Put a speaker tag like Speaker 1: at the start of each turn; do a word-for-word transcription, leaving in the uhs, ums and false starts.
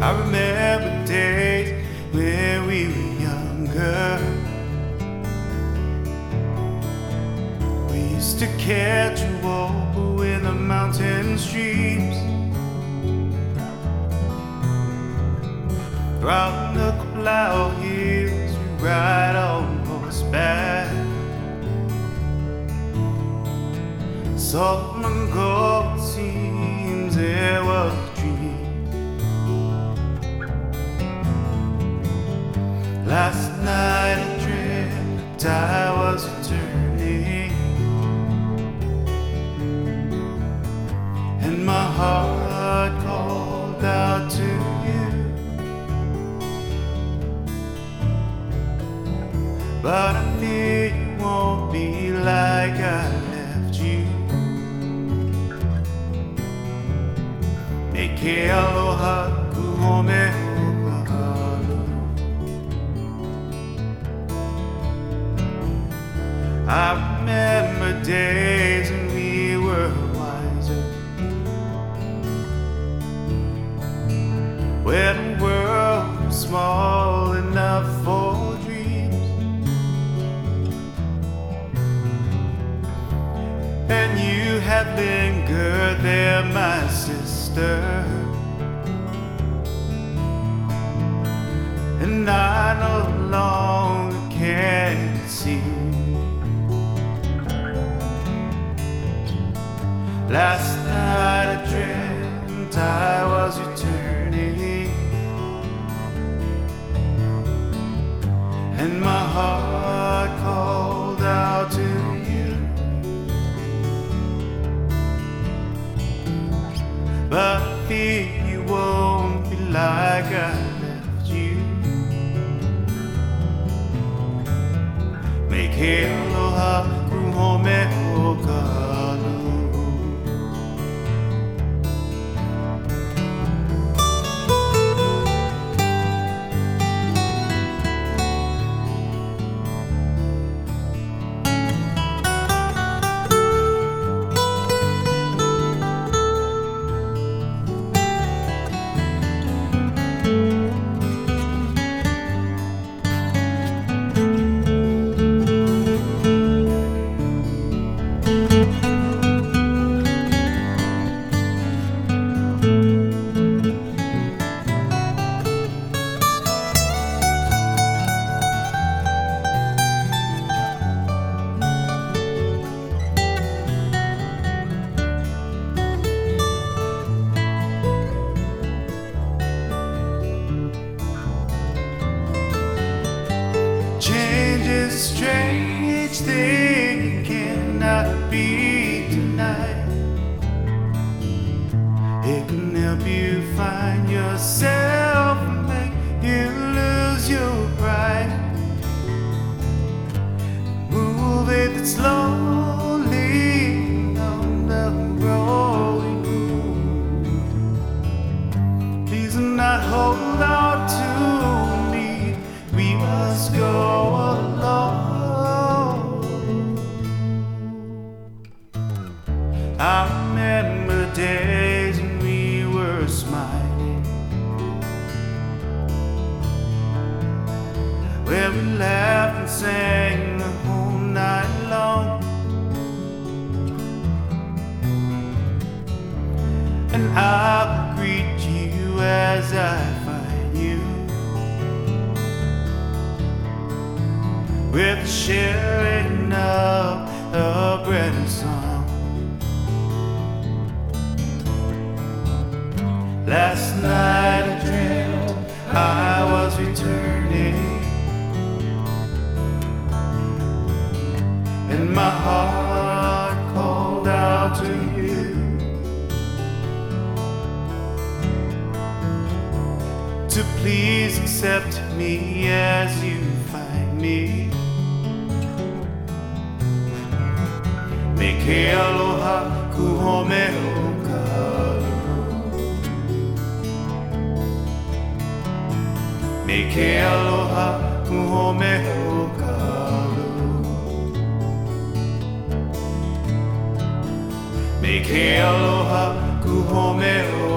Speaker 1: I remember days when we were younger. We used to catch a walk in the mountain streams, round the cloud hills we ride on horseback. Solomon Gold seems there was a dream. Last night I dreamt that I was returning, and my heart called out to you. But I fear you won't be like I left you. Eke aloha kuhome ho'ahalu. I remember days when we were wiser, when the world was small enough for dreams, and you have lingered there, my sister, and I no longer can see. Last night I dreamt I was returning, and my heart called out to you. But I fear you won't be like I left you. Make aloha kuhome ho'ahalu. Change is a strange thing, it cannot be denied. It can help you find yourself and make you lose your pride. Move it slowly on the road. Please do not hold on to me. We must go alone. I remember days when we were smiling, where we laughed and sang the whole night long, and I will greet you as I find you, with the sharing of a bread and song. Last night I dreamt I was returning, and my heart called out to you, to please accept me as you find me. Make aloha kuhome ho'ahalu. Make aloha kuhome ho'ahalu. Make aloha kuhome ho'ahalu.